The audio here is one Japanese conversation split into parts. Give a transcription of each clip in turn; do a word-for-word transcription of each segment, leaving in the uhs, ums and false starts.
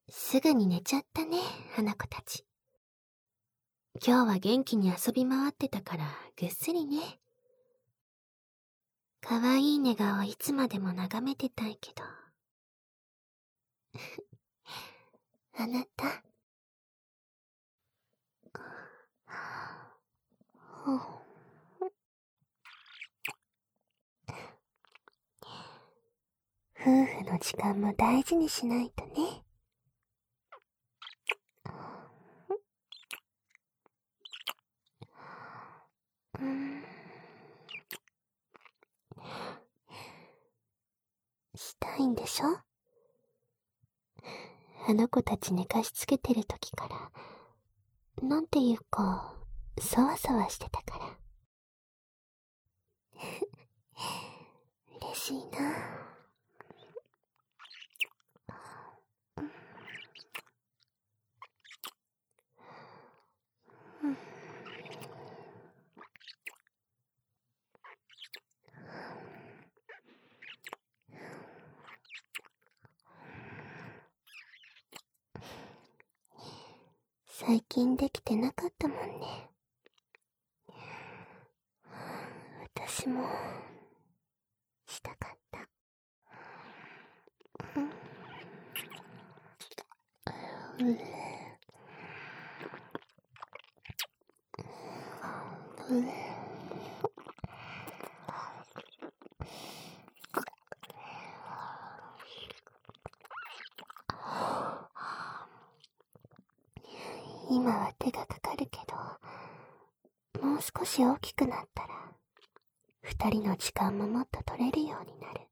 すぐに寝ちゃったね、花子たち。今日は元気に遊び回ってたからぐっすりね。かわいい寝顔いつまでも眺めてたいけど。あなた。夫婦の時間も大事にしないとね。うん、したいんでしょ？あの子たち寝かしつけてる時から、なんていうか、そわそわしてたから。嬉しいな。うん、最近できてなかったもんね。私もしたかった。うん、うん、うん、今は手がかかるけど、もう少し大きくなったら二人の時間ももっと取れるようになる。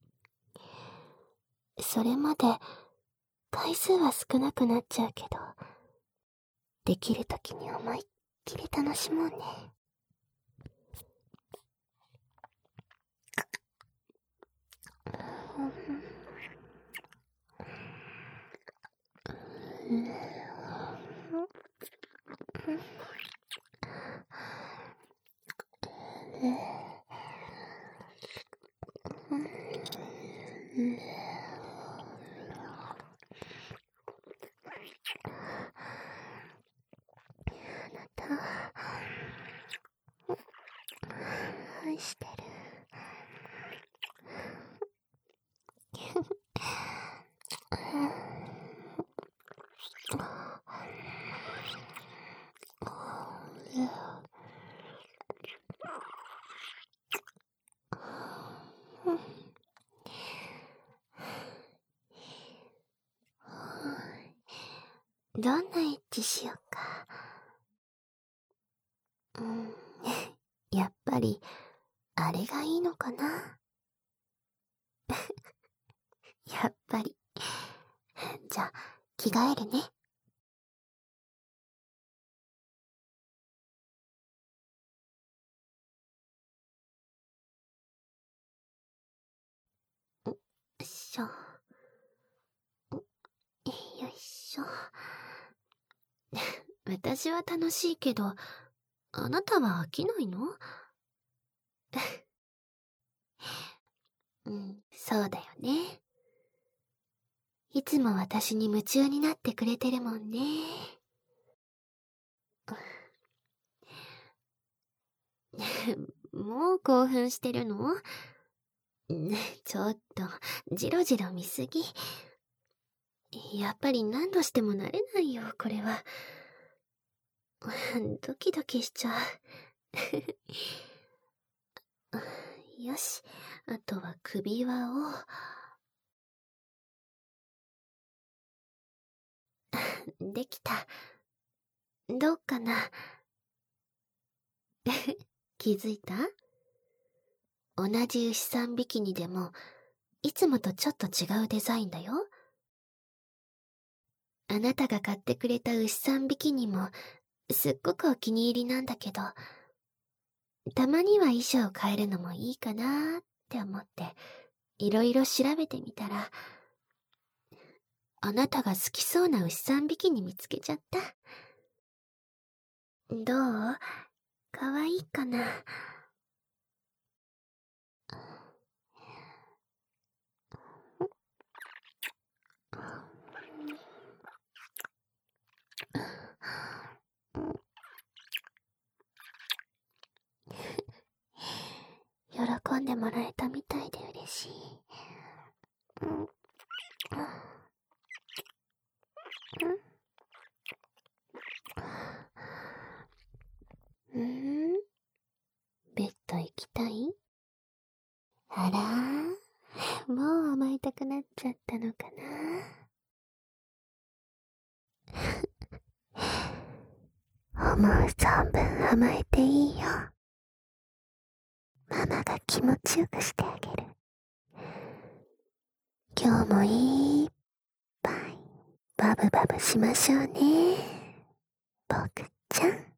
それまで回数は少なくなっちゃうけど、できるときに思いっきり楽しもうね。うん、愛してる。どんなエッチしようか。うん、やっぱりあれがいいのかな。やっぱり。じゃあ着替えるね。よいしょ。よいしょ。私は楽しいけど、あなたは飽きないの？うん、そうだよね。いつも私に夢中になってくれてるもんね。もう興奮してるの？ちょっと、ジロジロ見すぎ。やっぱり何度しても慣れないよ、これは。ドキドキしちゃう。よし、あとは首輪を。できた。どうかな？気づいた？同じ牛さんビキニでも、いつもとちょっと違うデザインだよ。あなたが買ってくれた牛さんビキニも、すっごくお気に入りなんだけど、たまには衣装を変えるのもいいかなーって思って、いろいろ調べてみたら、あなたが好きそうな牛さんビキニ見つけちゃった。どう？かわいいかな？ でもらえたみたいで嬉しい。うん。うん。ベッド行きたい？あらー、もう甘えたくなっちゃったのかな。思う存分甘えていいよ。ママが気持ちよくしてあげる。今日もいっぱいバブバブしましょうね、僕ちゃん。